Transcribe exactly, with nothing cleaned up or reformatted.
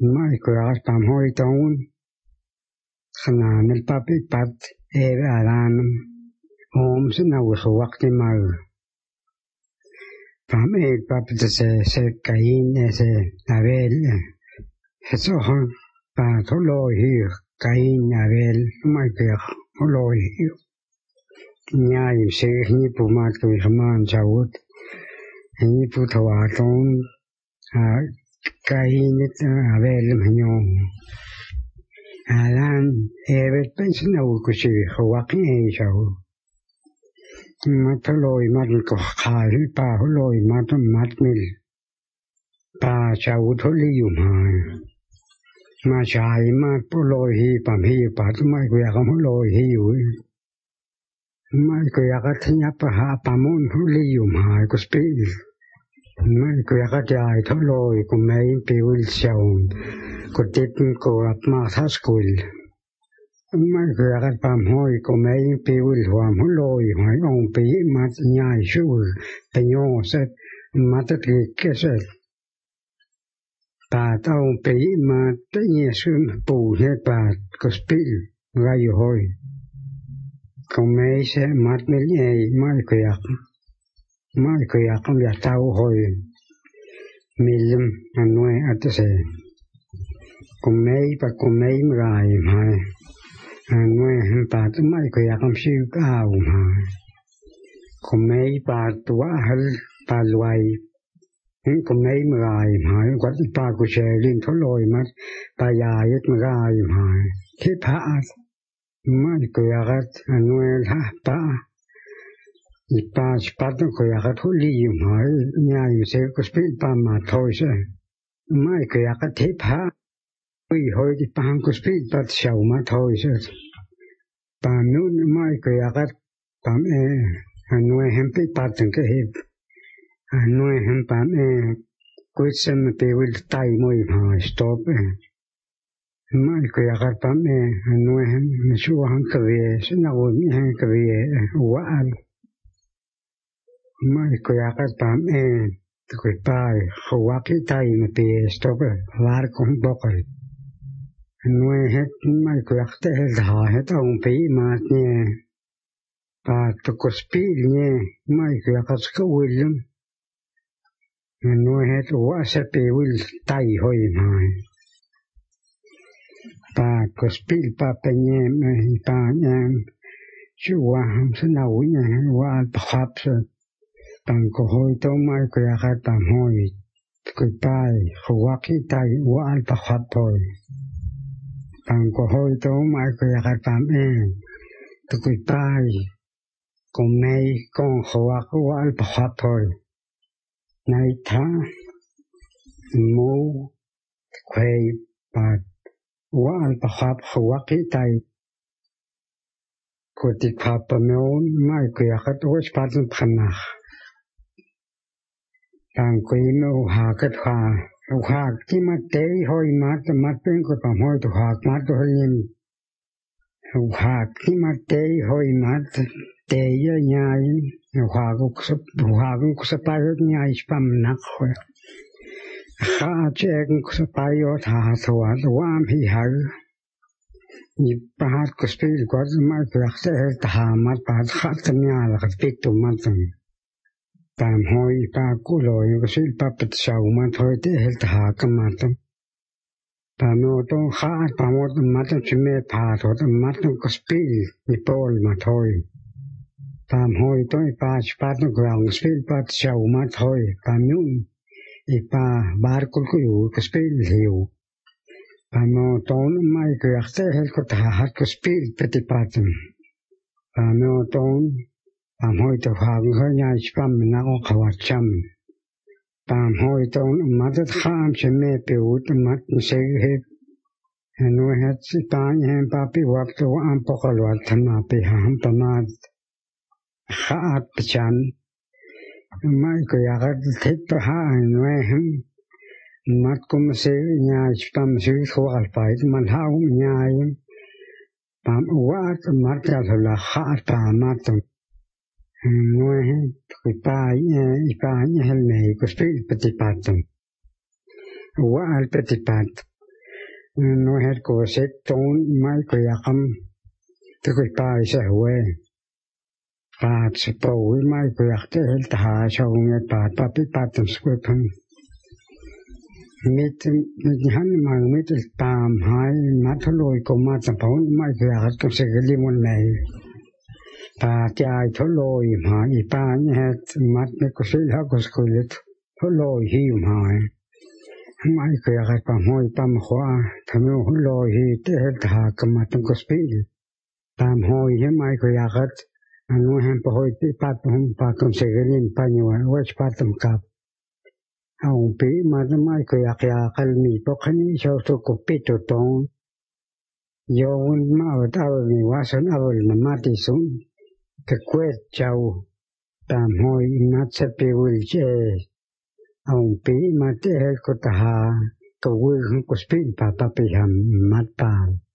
mai kuya tam hoi taun khana mel papi pat eve alanum om sna wo waqti mal pam e papi se se kain se avel eso pa tholo hi kain avel mai kuya tholo hi nhai se hi pu mat ku haman chawut hi pu thawa ton a kain avel mhnyo alan evet pensin au ku si khawaki e chaw mathloi mat ko khai pa holoi mat mat mil pa chawut holi yum hai ma chai mat poloi hi pam hi pa mai ku ya kam holoi hi yu mai ku ya ka thnya pa ha pamon holi yum hai ku spil mai ku ya ka jai tholoi ku mai piul chaw ku tit ku ap ma tha skul mai ku ya ka pam hoi ku mai piul huam holoi hai ong pi mat nyai shu pe yo set mat ti keset pa tau pi mat te ye su pu he pa ku spil ga yu hoi ku mai se mat mel ye mai ku ya mai ku ya kam ya tau hoi milim anoi atse ku mai pa ku mai rai mai anoi pa mai ku ya kam siu ka u mai ku mai pa tua hal pa luai ku mai rai mai ku pa ku che lin tholoi mat pa ya yet rai mai ki pa mai ku ya gat anoi ha pa pa pa ku ya gat holi mai nya yu se ku spil pa ma thoi se mai ku ya gat thi pa ui hoi di pa ku spil pa chau ma thoi se pa nu mai ku ya gat pam e anoi hem pi pa teng ke he anoi hem pam e ku sem pe wil tai moi ma stop mai ku ya gat pam e anoi hem su han ka ve se na wo ni han ka ve wa al mai ku ya gat pam e ku pai khwa ki tai me pe stop var kon bokal anoi het mai ku ya te ha het ong pi ma ni pa to ku spil ni mai ku ya gat ka wilum anoi het wa se pe wil tai hoi mai pa ku spil pa pe ni pa ni chu wa ham se na wi ni wa pa khap se tang ko hoi to mai ku ya gat tam hoi ku pai khwa ki tai wa pa khap hoi tang ko hoi to mai ku ya gat tam e tu ku pai ko mai kon khwa ko wa pa khap hoi nai tha mu khwei pa wa pa khap khwa ki tai ko ti khap pa meon mai ku ya gat o spa tun phanach tang ko ino ha ka tha ha ki ma te hoi ma ta ma pen ko pa hoi to ha ma to hin ha ki ma te hoi ma te ya nya ha ko sa ha ko sa pa nya spam na kho ha che ko sa pa yo tha so wa wa hi ha ni pa ko spil ko ma ko se ta ma pa kha ta nya la ka pik to ma tam tam hoi pa ku loi ko sil pa pet sau ma thoi te hel ta ka ma tam pa no to kha pa mo ma ta chme pa tho ta ma to ko spil ni pol ma thoi tam hoi to pa pa to ground spil pa sau ma thoi pa nu i pa bar ko ku yu ko spil hiu pa no to mai ko ya se hel ko ta ha ko spil peti pa tam pa no to tam hoi to ha ho nya spam na ko khawa cham tam hoi to ma ta kham che me pe u ta ma se he no het si ta ni pa pi wa to am po ko wa thana pe ham ta ma kha at chan mai ko ya ga the pa ha no hem mat kum se nya spam se ko al pa man ha u nya pam wa ma ta la kha ta ma ta Noi ku pai i pai hel nei ku spil peti patum wa al peti pat no het ko set ton mai ko yakam to ko pa se we pa se po mai ko yak te hel ta cho nge pa pa pi pa tum skwe pum mit mit han ma mit tam hai ma thloi ko ma tam pon mai ko yak to se li mon nei pa chai thloi ma i pa het mat ne ko se ha ko skolet thloi hi mai mai ko yak pa moi pam khwa tham thloi hi te hel ta ka ma tum ko spi tam hoi he mai ko yak anu hem pa hoi pi pa tum pa tum se gelin pa ni wa wa pa tum kap au pi ma mai ko yak ya kal mi to khani so to ko pi to tong yo un ma wa ta ni wa san a na ma ti sun ke kwet chau tam hoi na se pe wil che au pi ma te ko ta ha ko wil ko spi pa pa pi ham mat pa